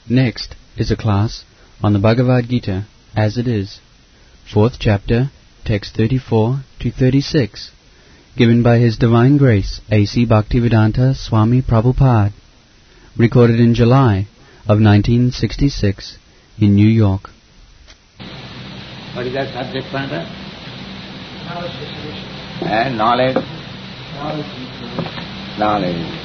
Next is a class on the Bhagavad Gita as it is, 4th chapter, text 34 to 36, given by His Divine Grace A.C. Bhaktivedanta Swami Prabhupada, recorded in July of 1966 in New York. What is that subject matter? And knowledge. Knowledge.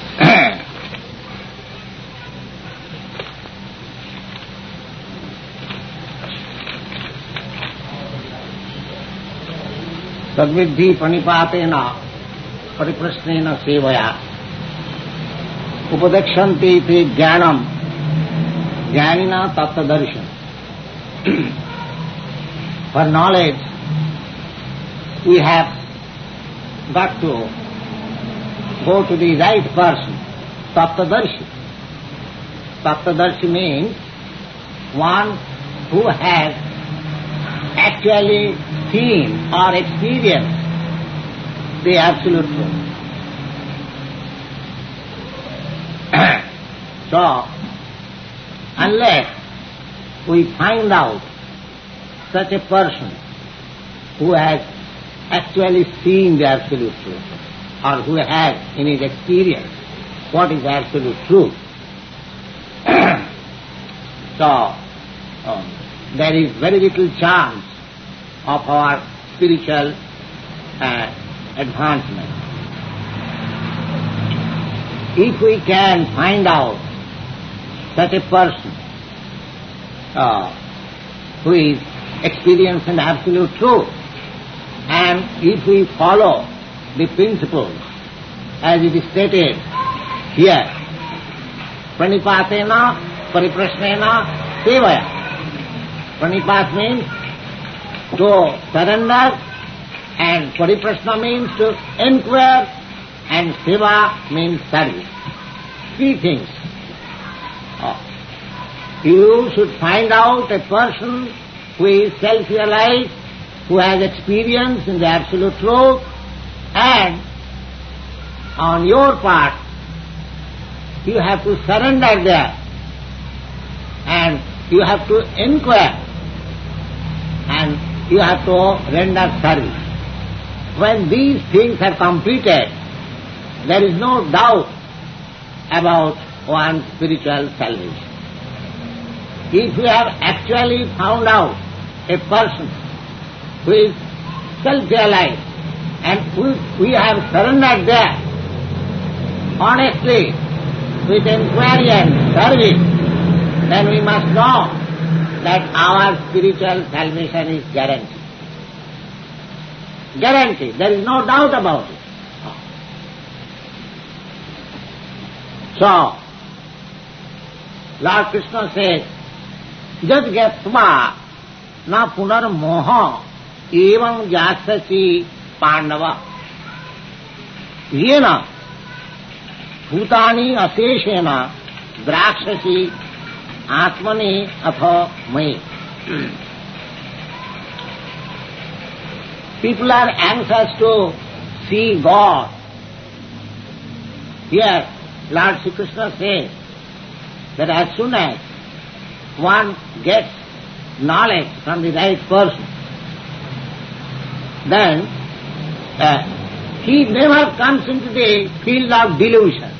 Tadviddhi pranipatena pariprasnena sevaya upadekshanti te jnanam jnanina tattadarshan. For knowledge, we have got to go to the right person, tattadarshi. Tattadarshi means one who has actually seen or experienced the absolute truth. So, unless we find out such a person who has actually seen the absolute truth, or who has in his experience what is absolute truth, so there is very little chance of our spiritual advancement. If we can find out such a person who is experiencing absolute truth, and if we follow the principles as it is stated here, pranipatena pariprasnena sevaya. Pranipat means to surrender, and pariprasna means to inquire, and seva means service. Three things. You should find out a person who is self-realized, who has experience in the absolute truth, and on your part, you have to surrender there, and you have to inquire, and you have to render service. When these things are completed, there is no doubt about one's spiritual salvation. If we have actually found out a person who is self-realized, and we have surrendered there honestly with inquiry and service, then we must know that our spiritual salvation is guaranteed. Guaranteed. There is no doubt about it. So, Lord Krishna says, Jat gyatva na punar moha evam jasasi pandava yena bhutani aseshena drakshasi atmani atha mai. People are anxious to see God. Here, Lord Sri Krishna says that as soon as one gets knowledge from the right person, then he never comes into the field of delusion.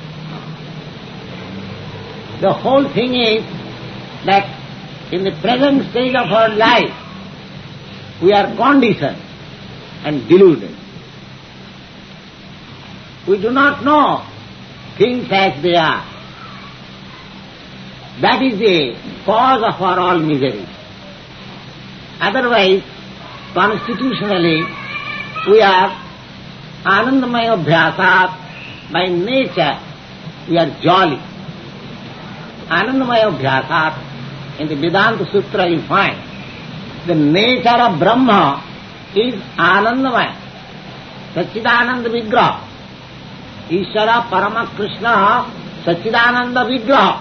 The whole thing is that in the present stage of our life, we are conditioned and deluded. We do not know things as they are. That is the cause of our all misery. Otherwise, constitutionally, we are anandamaya abhyasat. By nature, we are jolly. Anandamaya abhyasat. In the Vedanta Sutra you find the nature of Brahma is anandamaya, Satchidananda Vigraha. Ishvara Parama Krishna Satchidananda Vigraha.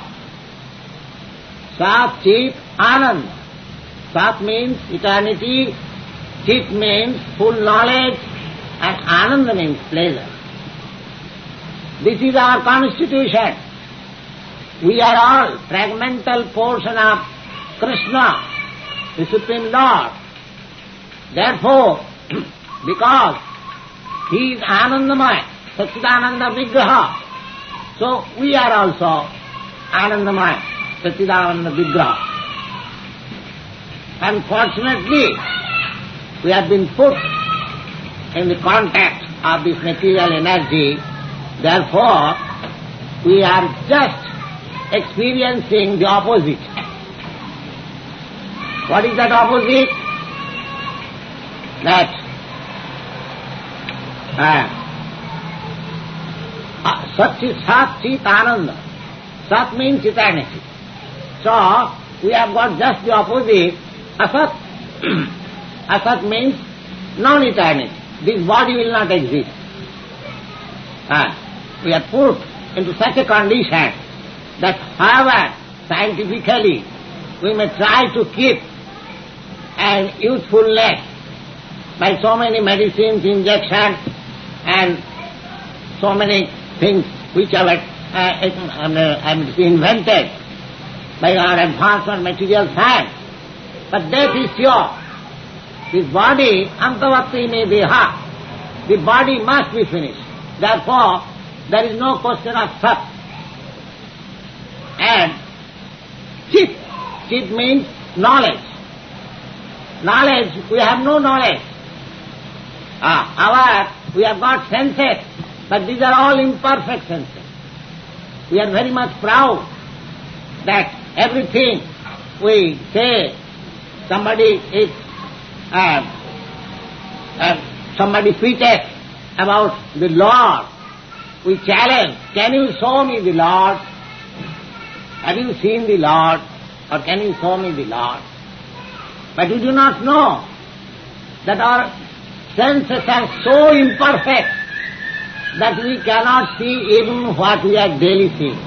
Sat Chit Anand. Sat means eternity, Chit means full knowledge, and Ananda means pleasure. This is our constitution. We are all fragmental portion of Krishna, the Supreme Lord. Therefore, because He is Anandamaya, Satchidananda Vigraha, so we are also Anandamaya, Satchidananda Vigraha. Unfortunately, we have been put in the contact of this material energy, therefore we are just experiencing the opposite. What is that opposite? That Sat Chit Ananda. Sat means eternity. So, we have got just the opposite, Asat. Asat means non-eternity. This body will not exist. We are put into such a condition that however scientifically we may try to keep an youthfulness by so many medicines, injections and so many things which are invented by our advanced material science. But death is sure. This body, antavatti me deha, the body must be finished. Therefore, there is no question of sat. And chit, chit means knowledge. Knowledge, we have no knowledge. We have got senses, but these are all imperfect senses. We are very much proud that everything we say, somebody is, somebody tweeted about the Lord. We challenge, can you show me the Lord? Have you seen the Lord? Or can you show me the Lord? But we do not know that our senses are so imperfect that we cannot see even what we are daily seeing.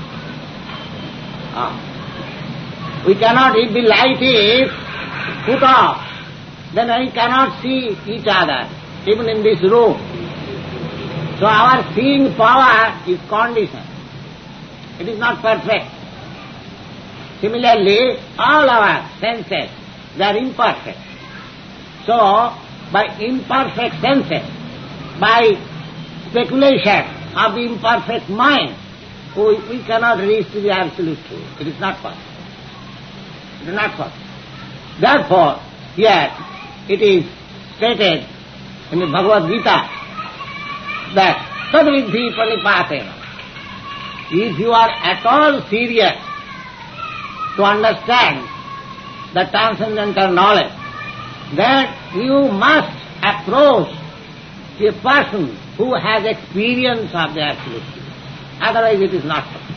We cannot, if the light is put off, then we cannot see each other, even in this room. So our seeing power is conditioned. It is not perfect. Similarly, all our senses, they are imperfect. So, by imperfect senses, by speculation of the imperfect mind, we cannot reach to the absolute truth. It is not possible. It is not possible. Therefore, here it is stated in the Bhagavad Gita that tadvidhi pranipatena. If you are at all serious to understand the transcendental knowledge, then you must approach a person who has experience of the absolute truth. Otherwise it is not possible.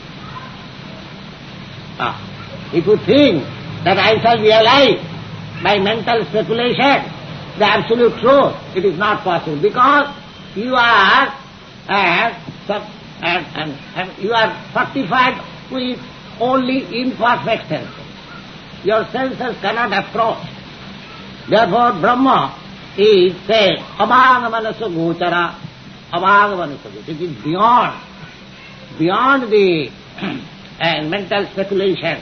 If you think that I shall realize by mental speculation the absolute truth, it is not possible, because you are you are fortified with only imperfect senses. Your senses cannot approach. Therefore Brahma is said, abhagamanaso gochara, abhagamanaso gochara. It is beyond the mental speculation.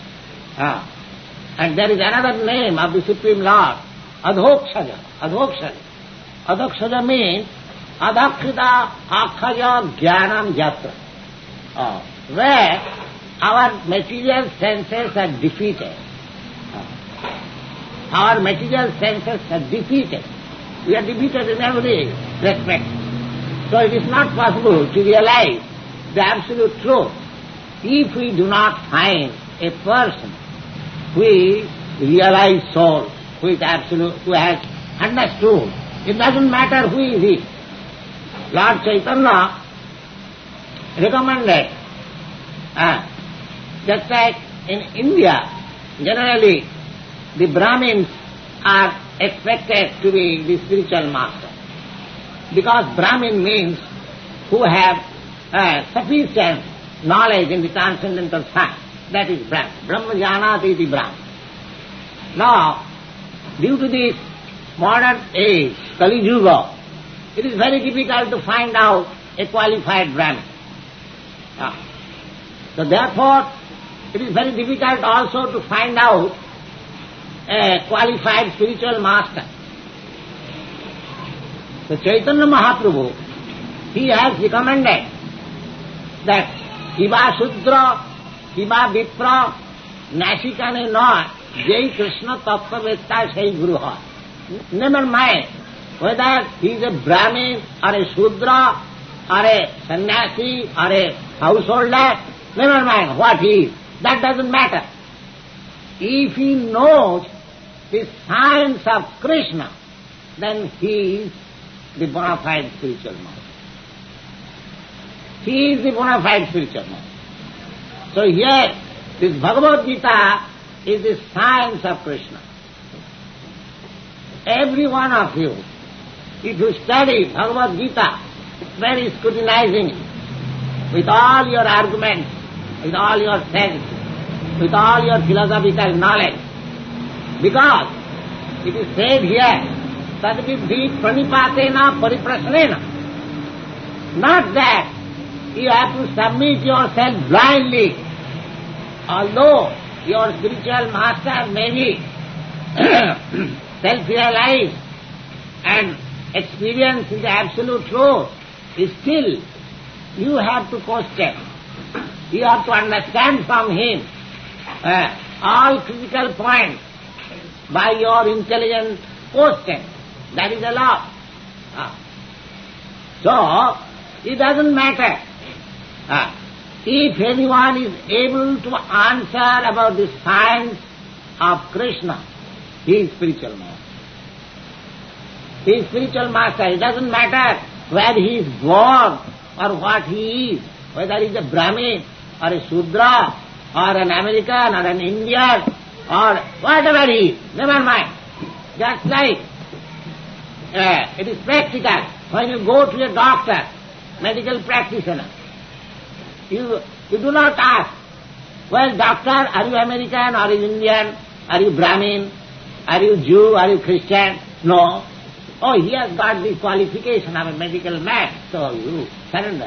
And there is another name of the Supreme Lord, Adhokshaja. Adhokshaja. Adhokshaja means Adhakrita Akhaja Jnanam Jatra. Where our material senses are defeated. Our material senses are defeated. We are defeated in every respect. So it is not possible to realize the absolute truth if we do not find a person who realized soul, who is absolute, who has understood. It doesn't matter who is he. Lord Chaitanya recommended, just like in India, generally the Brahmins are expected to be the spiritual master. Because Brahmin means who have sufficient knowledge in the transcendental science. That is Brahman. Brahma janati iti Brahman. Now, due to this modern age, Kali Yuga, it is very difficult to find out a qualified Brahmin. So therefore, it is very difficult also to find out a qualified spiritual master. So Chaitanya Mahaprabhu, he has recommended that Kiva Shudra, Kiva Vipra, Nashikane no, Jai Krishna Tattva-vetta Sai Guru Hai. Never mind whether he is a Brahmin or a Shudra or a sannyasi or a householder, never mind what he is, that doesn't matter. If he knows the science of Krishna, then he is the bona fide spiritual master. He is the bona fide spiritual master. So here, this Bhagavad Gita is the science of Krishna. Every one of you, if you study Bhagavad Gita very scrutinizingly, with all your arguments, with all your sense, with all your philosophical knowledge, because it is said here, Tadviddhi pranipatena pariprasnena, not that you have to submit yourself blindly, although your spiritual master may be self-realized and experienced in the absolute truth, still you have to question. You have to understand from him all critical points by your intelligent question. That is allowed. So, it doesn't matter if anyone is able to answer about the science of Krishna, he is spiritual master. He is spiritual master. It doesn't matter where he is born or what he is, whether he is a Brahmin or a Shudra or an American or an Indian or whatever he is, never mind. Just like it is practical. When you go to a doctor, medical practitioner, you do not ask, well, doctor, are you American, are you Indian, are you Brahmin, are you Jew, are you Christian? No. Oh, he has got the qualification of a medical man, so you surrender.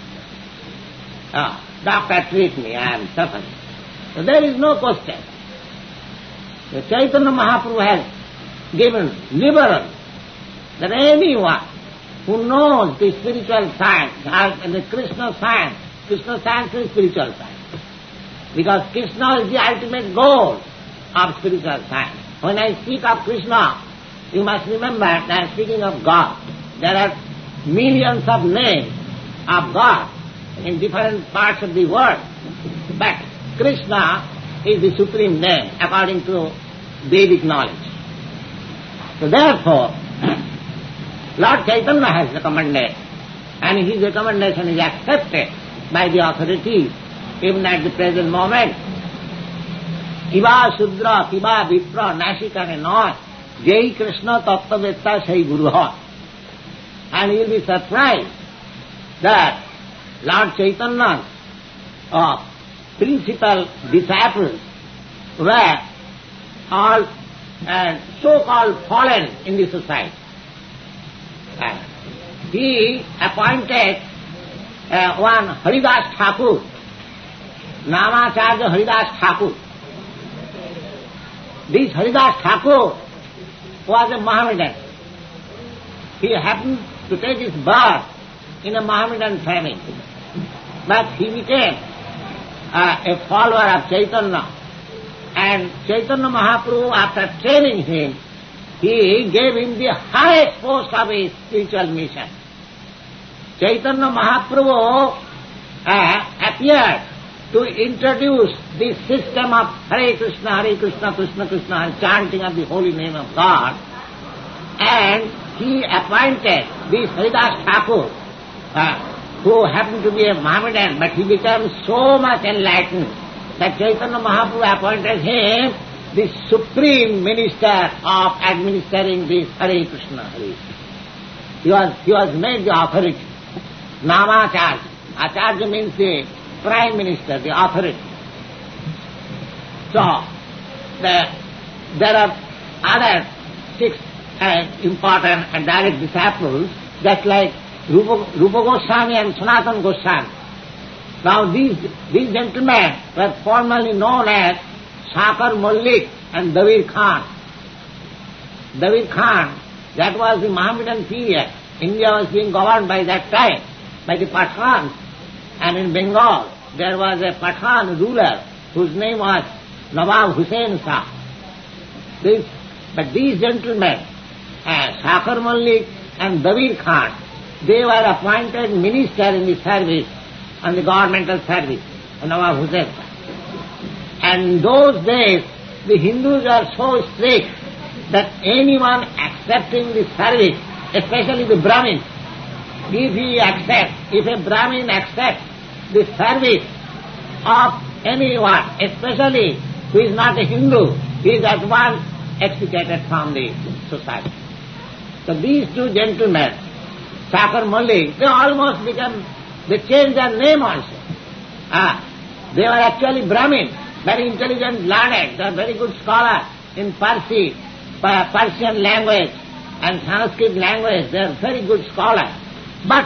Doctor, treat me, I am suffering. So there is no question. The Chaitanya Mahaprabhu has given liberal that anyone who knows the spiritual science, the Krishna science is spiritual science. Because Krishna is the ultimate goal of spiritual science. When I speak of Krishna, you must remember that I am speaking of God. There are millions of names of God in different parts of the world. But Krishna is the supreme name according to Vedic knowledge. So therefore, Lord Chaitanya has recommended, and his recommendation is accepted by the authorities even at the present moment. Kiva Shudra, Kiva Vipra, Nashikane no, Jai Krishna Tattva-vetta Sai Guru Hai. And you will be surprised that Lord Chaitanya's principal disciples were all so-called fallen in the society. He appointed one Haridas Thakur, Namacharya Haridas Thakur. This Haridas Thakur was a Mohammedan. He happened to take his birth in a Mohammedan family. But he became a follower of Chaitanya. And Chaitanya Mahaprabhu, after training him, he gave him the highest post of his spiritual mission. Chaitanya Mahaprabhu appeared to introduce the system of Hare Krishna, Krishna Krishna, chanting of the holy name of God. And he appointed this Haridas Thakur, who happened to be a Mohammedan, but he became so much enlightened that Chaitanya Mahaprabhu appointed him the supreme minister of administering this Hare Krishna, Hare Krishna. He was made the authority. Namacharya. Acharya means the prime minister, the authority. So, there are other 6 important and direct disciples, just like Rupa Goswami and Sanatana Goswami. Now these gentlemen were formerly known as Shakar Mallik and Dabir Khan. Dabir Khan, that was the Mohammedan period. India was being governed by that time by the Pathans, and in Bengal there was a Pathan ruler whose name was Nawab Hussain Shah. But these gentlemen, Shakar Mallik and Dabir Khan, they were appointed minister in the service, on the governmental service, of Nawab Hussain Shah. And in those days, the Hindus were so strict that anyone accepting the service, especially the Brahmins, if a Brahmin accepts the service of anyone, especially who is not a Hindu, he is at once extricated from the society. So these two gentlemen, Shakar Mallik, they changed their name also. They were actually Brahmin, very intelligent, learned, they are very good scholars in Persian language and Sanskrit language, they are very good scholars. But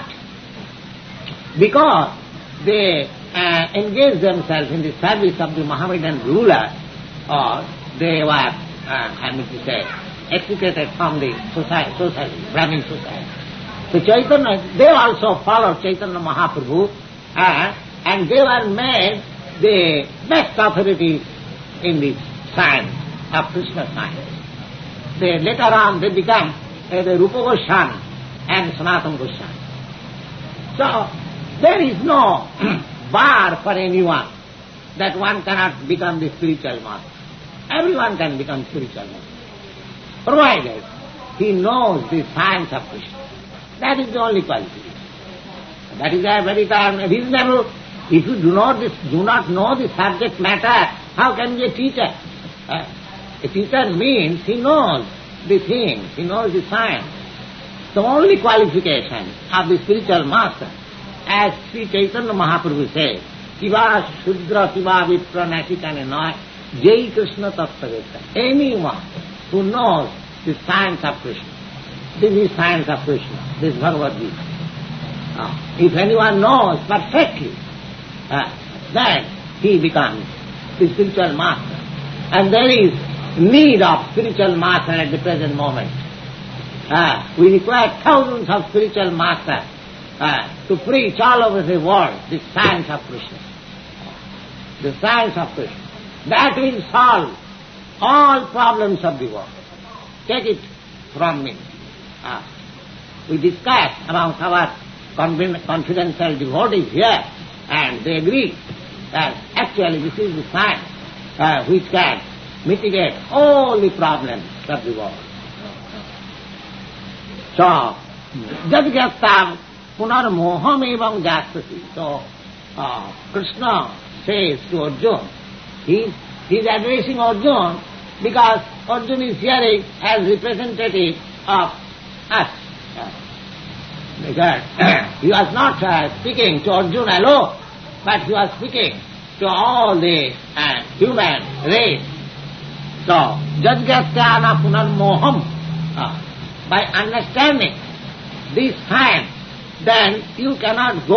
because they engaged themselves in the service of the Mohammedan ruler, or they were, extricated from the society, Brahmin society. So Chaitanya, they also followed Chaitanya Mahaprabhu, and they were made the best authorities in the science of Krishna science. Later on they became the Rupa Goswami and Sanatana Goswami. So there is no bar for anyone that one cannot become the spiritual master. Everyone can become spiritual master, provided he knows the science of Krishna. That is the only qualification. That is a very reasonable. If you do not know the subject matter, how can you be a teacher? A teacher means he knows the things, he knows the science. The only qualification of the spiritual master, as Sri Chaitanya Mahaprabhu says, Kiva Shudra Kiva Vipra Nasikane Noy, Jai Krishna Tattva. Anyone who knows the science of Krishna. This is science of Krishna, this is Bhagavad Gita. If anyone knows perfectly, then he becomes the spiritual master. And there is need of spiritual master at the present moment. We require thousands of spiritual masters to preach all over the world the science of Krishna. The science of Krishna. That will solve all problems of the world. Take it from me. We discussed amongst our confidential devotees here, and they agree that actually this is the science which can mitigate all the problems of the world. So, Jadgyastam punar moham evam jastasi. So, Krishna says to Arjuna, he is addressing Arjuna because Arjuna is hearing as representative of us. Because he was not speaking to Arjuna alone, but he was speaking to all the human race. So, Jadgyasthana punar moham, by understanding this science, then you cannot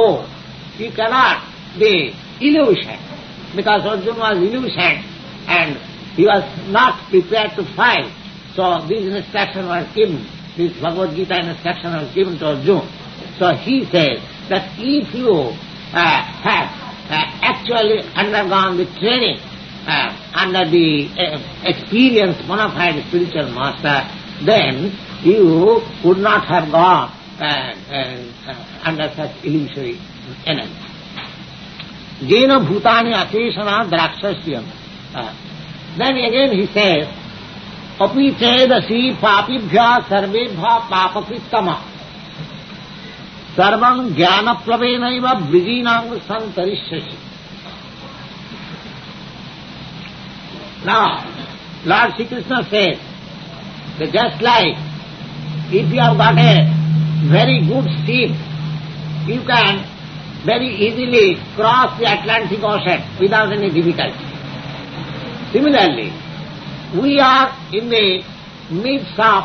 be illusioned, because Arjuna was illusioned and he was not prepared to fight. So this instruction was given, this Bhagavad Gita instruction was given to Arjuna. So he says that if you have actually undergone the training under the experienced bona fide spiritual master, then you would not have gone under such illusory enemy. Jena bhutani ateshana drakshashyam. Then again he says, api chedasi papibhya sarvebhya papakrittama sarvam jnana plavenaiva vrijinam santarishyasi. Now, Lord Sri Krishna says that just like if you have got a very good ship, you can very easily cross the Atlantic Ocean without any difficulty. Similarly, we are in the midst of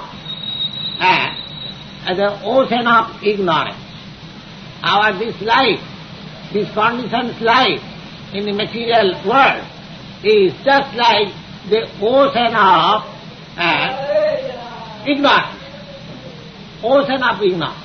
the ocean of ignorance. This life This conditioned life in the material world is just like the ocean of ignorance. Ocean of ignorance.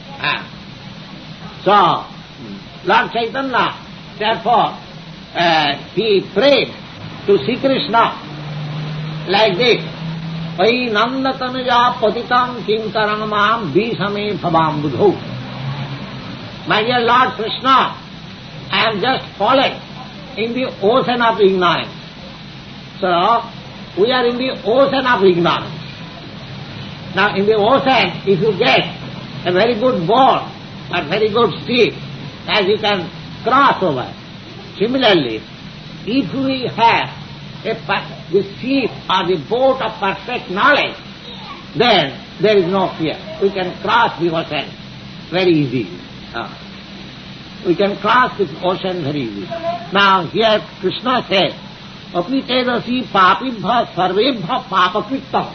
So, Lord Chaitanya, therefore, he prayed to Sri Krishna like this, Pai nandatanuja patitam kinkaranamam visame bhavam budho. My dear Lord Krishna, I am just fallen in the ocean of ignorance. So, we are in the ocean of ignorance. Now, in the ocean, if you get a very good boat or very good ship, as you can cross over. Similarly, if we have the ship or the boat of perfect knowledge, then there is no fear. We can cross the ocean very easily. We can cross the ocean very easily. Now here Krishna says, Api tedasi papibha sarvebha papakrittam.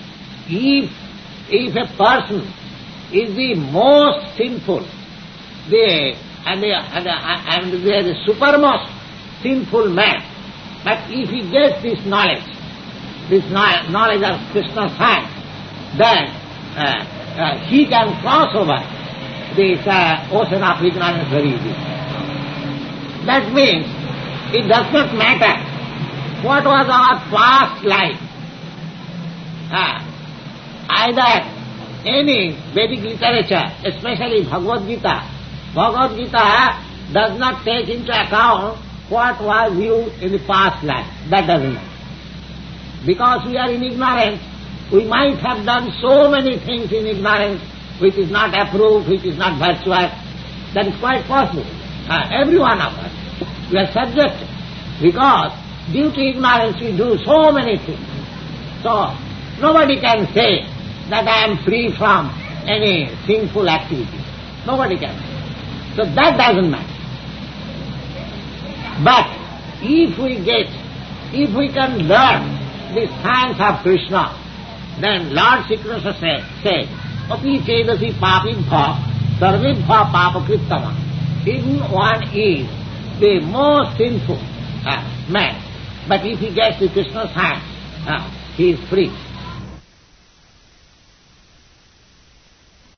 If a person is the most sinful, and the supermost sinful man, but if he gets this knowledge of Krishna's hand, then he can cross over this ocean of ignorance very easily. That means it does not matter what was our past life. Either any Vedic literature, especially Bhagavad Gita does not take into account what was you in the past life. That doesn't matter. Because we are in ignorance, we might have done so many things in ignorance which is not approved, which is not virtuous. That is quite possible. Every one of us, we are subjected. Because due to ignorance we do so many things. So, nobody can say that I am free from any sinful activity. Nobody can say. So that doesn't matter. But if we can learn the science of Krishna, then Lord Sri Krishna said, Api chedasi papibha sarvibha papakrittama. Even one is the most sinful man, but if he gets the Krishna's hand, he is free.